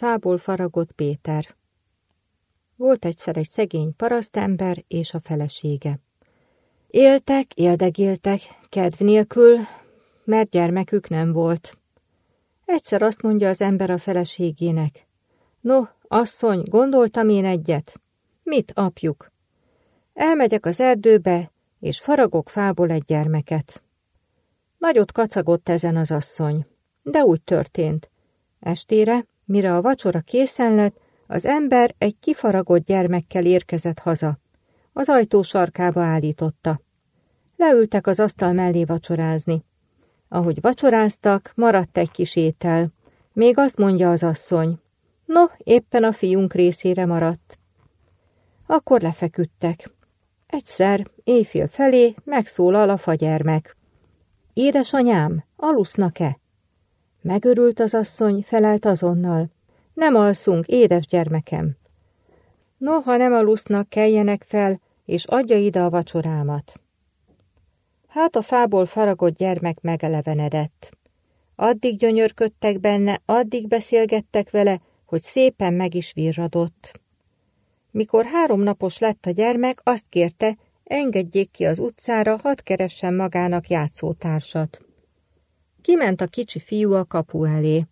Fából faragott Péter. Volt egyszer egy szegény parasztember és a felesége. Éltek, éldegéltek, kedv nélkül, mert gyermekük nem volt. Egyszer azt mondja az ember a feleségének: no, asszony, gondoltam én egyet. Mit, apjuk? Elmegyek az erdőbe, és faragok fából egy gyermeket. Nagyot kacagott ezen az asszony, de úgy történt. Estére, mire a vacsora készen lett, az ember egy kifaragott gyermekkel érkezett haza. Az ajtó sarkába állította. Leültek az asztal mellé vacsorázni. Ahogy vacsoráztak, maradt egy kis étel. Még azt mondja az asszony: no, éppen a fiunk részére maradt. Akkor lefeküdtek. Egyszer, éjfél felé megszólal a fagyermek. Édesanyám, alusznak-e? Megörült az asszony, felelt azonnal. Nem alszunk, édes gyermekem. No, ha nem alusznak, keljenek fel, és adja ide a vacsorámat. Hát a fából faragott gyermek megelevenedett. Addig gyönyörködtek benne, addig beszélgettek vele, hogy szépen meg is virradott. Mikor 3 napos lett a gyermek, azt kérte, engedjék ki az utcára, hadd keressen magának játszótársat. Kiment a kicsi fiú a kapu elé.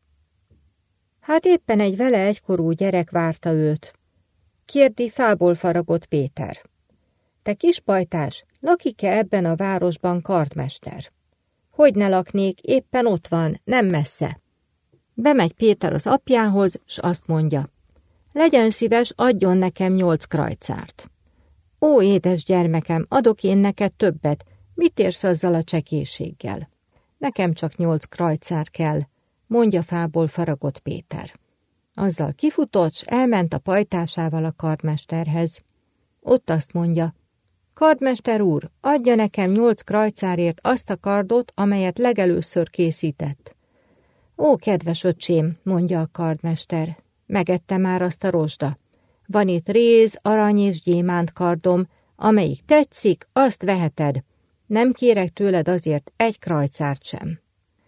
Hát éppen egy vele egykorú gyerek várta őt. Kérdi fából faragott Péter: te kispajtás, lakik-e ebben a városban kartmester? Hogy ne laknék, éppen ott van, nem messze. Bemegy Péter az apjához, s azt mondja: legyen szíves, adjon nekem 8 krajcárt. Ó, édes gyermekem, adok én neked többet, mit érsz azzal a csekélységgel? Nekem csak 8 krajcár kell, mondja fából faragott Péter. Azzal kifutott, s elment a pajtásával a kardmesterhez. Ott azt mondja: kardmester úr, adja nekem 8 krajcárért azt a kardot, amelyet legelőször készített. Ó, kedves öcsém, mondja a kardmester, megette már azt a rozsda. Van itt réz, arany és gyémánt kardom, amelyik tetszik, azt veheted. Nem kérek tőled azért 1 krajcárt sem.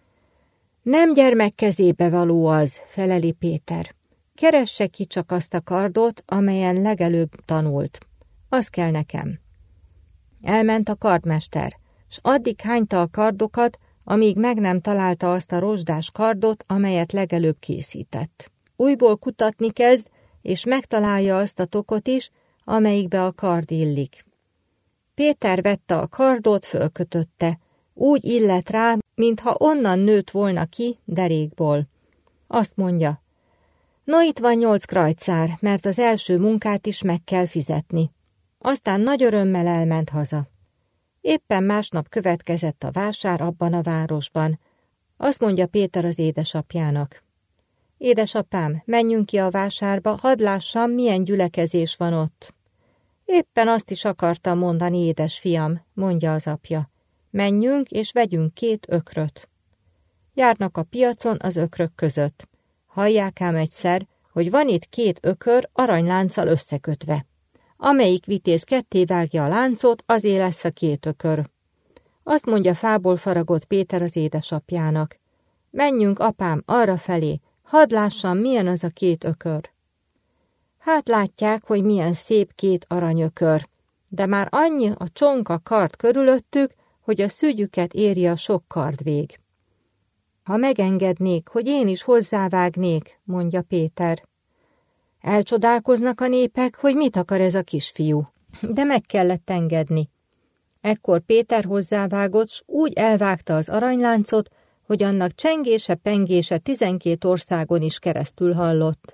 Nem gyermek kezébe való az, feleli Péter. Keresse ki csak azt a kardot, amelyen legelőbb tanult. Az kell nekem. Elment a kardmester, s addig hányta a kardokat, amíg meg nem találta azt a rozsdás kardot, amelyet legelőbb készített. Újból kutatni kezd, és megtalálja azt a tokot is, amelyikbe a kard illik. Péter vette a kardot, fölkötötte. Úgy illett rá, mintha onnan nőtt volna ki derékból. Azt mondja: no, itt van 8 krajcár, mert az első munkát is meg kell fizetni. Aztán nagy örömmel elment haza. Éppen másnap következett a vásár abban a városban. Azt mondja Péter az édesapjának: édesapám, menjünk ki a vásárba, hadd lássam, milyen gyülekezés van ott. Éppen azt is akartam mondani, édesfiam, mondja az apja. Menjünk és vegyünk 2 ökröt. Járnak a piacon az ökrök között. Hallják ám egyszer, hogy van itt 2 ökör aranylánccal összekötve. Amelyik vitéz ketté vágja a láncot, azé lesz a 2 ökör. Azt mondja fából faragott Péter az édesapjának: menjünk, apám, arra felé, hadd lássam, milyen az a 2 ökör. Hát látják, hogy milyen szép 2 aranyökör, de már annyi a csonka kard körülöttük, hogy a szügyüket éri a sok kardvég. Ha megengednék, hogy én is hozzávágnék, mondja Péter. Elcsodálkoznak a népek, hogy mit akar ez a kisfiú, de meg kellett engedni. Ekkor Péter hozzávágott, s úgy elvágta az aranyláncot, hogy annak csengése-pengése 12 országon is keresztül hallott.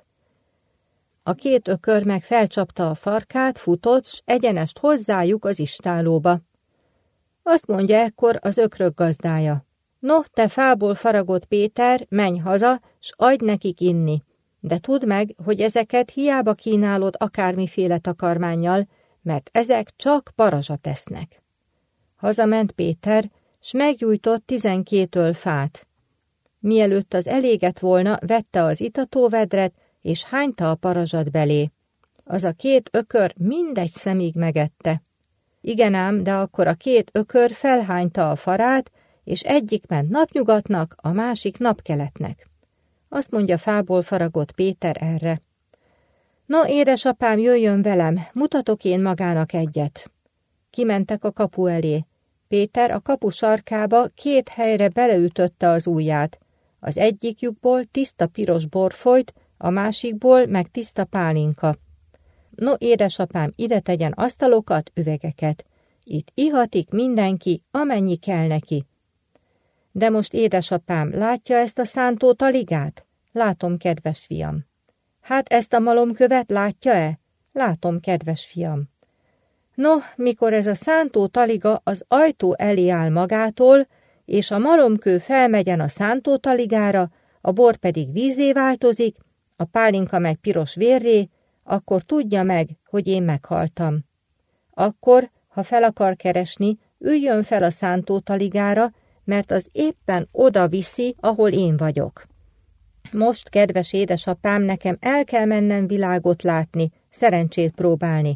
A 2 ökör meg felcsapta a farkát, futott, s egyenest hozzájuk az istállóba. Azt mondja ekkor az ökrök gazdája: no, te fából faragott Péter, menj haza, s adj nekik inni. De tudd meg, hogy ezeket hiába kínálod akármiféle takarmánnyal, mert ezek csak parazsat tesznek. Hazament Péter, s meggyújtott 12 fát. Mielőtt az elégett volna, vette az itatóvedret, és hányta a parazsat belé. Az a 2 ökör mindegy szemig megette. Igen ám, de akkor a 2 ökör felhányta a farát, és egyik ment napnyugatnak, a másik napkeletnek. azt mondja fából faragott Péter erre. No, édesapám, jöjjön velem, mutatok én magának egyet. Kimentek a kapu elé. Péter a kapu sarkába 2 helyre beleütötte az ujját. Az egyik lyukból tiszta piros bor folyt, a másikból meg tiszta pálinka. No, édesapám, ide tegyen asztalokat, üvegeket. Itt ihatik mindenki, amennyi kell neki. De most, édesapám, látja ezt a szántó taligát? Látom, kedves fiam. Hát ezt a malomkövet látja-e? Látom, kedves fiam. No, mikor ez a szántó taliga az ajtó elé áll magától, és a malomkő felmegyen a szántó taligára, a bor pedig vízzé változik, a pálinka meg piros vérré, akkor tudja meg, hogy én meghaltam. Akkor, ha fel akar keresni, üljön fel a szántó taligára, mert az éppen oda viszi, ahol én vagyok. Most, kedves édesapám, nekem el kell mennem világot látni, szerencsét próbálni.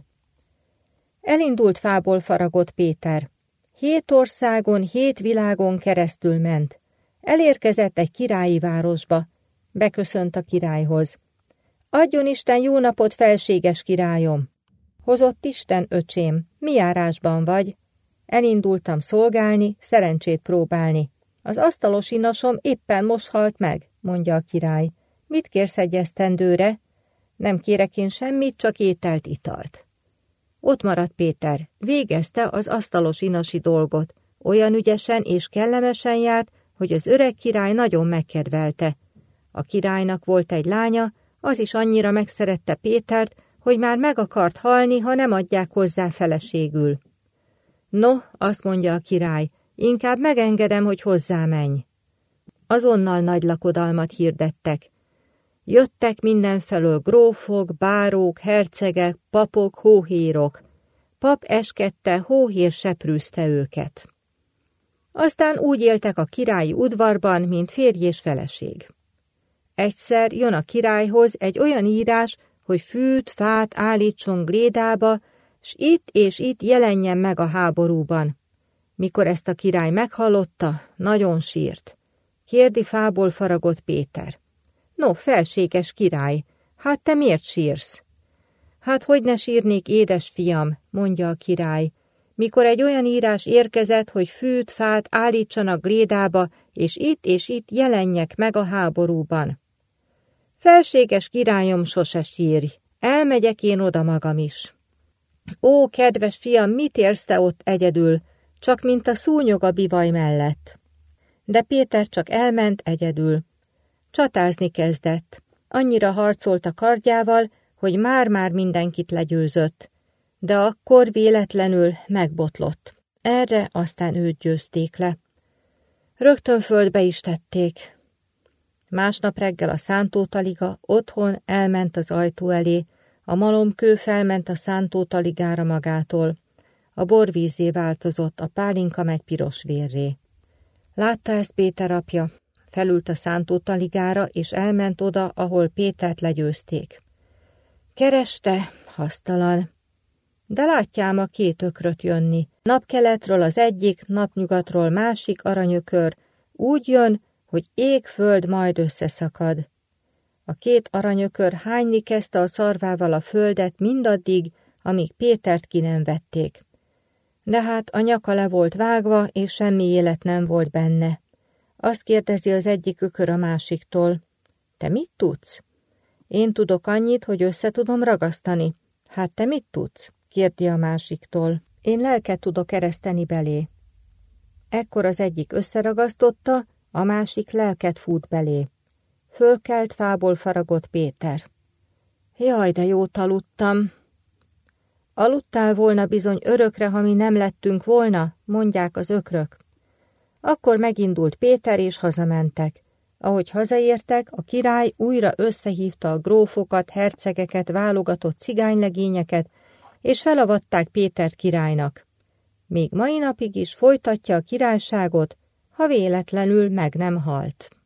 Elindult fából faragott Péter. 7 országon, 7 világon keresztül ment. Elérkezett egy királyi városba. Beköszönt a királyhoz. Adjon Isten jó napot, felséges királyom! Hozott Isten, öcsém, mi járásban vagy? Elindultam szolgálni, szerencsét próbálni. Az asztalos inasom éppen most halt meg, mondja a király. Mit kérsz egy esztendőre? Nem kérek én semmit, csak ételt, italt. Ott maradt Péter, végezte az asztalos inasi dolgot. Olyan ügyesen és kellemesen járt, hogy az öreg király nagyon megkedvelte. A királynak volt egy lánya, az is annyira megszerette Pétert, hogy már meg akart halni, ha nem adják hozzá feleségül. No, azt mondja a király, inkább megengedem, hogy hozzá menj. Azonnal nagy lakodalmat hirdettek. Jöttek mindenfelől grófok, bárók, hercegek, papok, hóhérok. Pap eskedte, hóhér seprűzte őket. Aztán úgy éltek a királyi udvarban, mint férj és feleség. Egyszer jön a királyhoz egy olyan írás, hogy fűt, fát állítson Glédába, s itt jelenjen meg a háborúban. Mikor ezt a király meghallotta, nagyon sírt. Kérdi fából faragott Péter. No, felséges király, hát te miért sírsz? Hát hogy ne sírnék, édes fiam, mondja a király, mikor egy olyan írás érkezett, hogy fűt, fát állítsanak Glédába, és itt jelenjek meg a háborúban. Felséges királyom, sose sírj, elmegyek én oda magam is. Ó, kedves fiam, mit érsz te ott egyedül, csak mint a szúnyog a bivaj mellett? De Péter csak elment egyedül. Csatázni kezdett. Annyira harcolt a kardjával, hogy már-már mindenkit legyőzött. De akkor véletlenül megbotlott. Erre aztán őt győzték le. Rögtön földbe is tették. Másnap reggel a szántótaliga otthon elment az ajtó elé, a malomkő felment a szántótaligára magától. A bor vízzé változott, a pálinka meg piros vérré. Látta ezt Péter apja. Felült a szántótaligára, és elment oda, ahol Pétert legyőzték. Kereste, hasztalan. De látjám a 2 ökröt jönni. Napkeletről az egyik, napnyugatról másik aranyökör. Úgy jön, hogy ég-föld majd összeszakad. A 2 aranyökör hányni kezdte a szarvával a földet mindaddig, amíg Pétert ki nem vették. De hát a nyaka le volt vágva, és semmi élet nem volt benne. Azt kérdezi az egyik ökör a másiktól. Te mit tudsz? Én tudok annyit, hogy össze tudom ragasztani. Hát te mit tudsz? Kérdi a másiktól. Én lelket tudok ereszteni belé. Ekkor az egyik összeragasztotta, a másik lelket fut belé. Fölkelt fából faragott Péter. Jaj, de jót aludtam. Aludtál volna bizony örökre, ha mi nem lettünk volna, mondják az ökrök. Akkor megindult Péter, és hazamentek. Ahogy hazaértek, a király újra összehívta a grófokat, hercegeket, válogatott cigánylegényeket, és felavatták Pétert királynak. Még mai napig is folytatja a királyságot, ha véletlenül meg nem halt.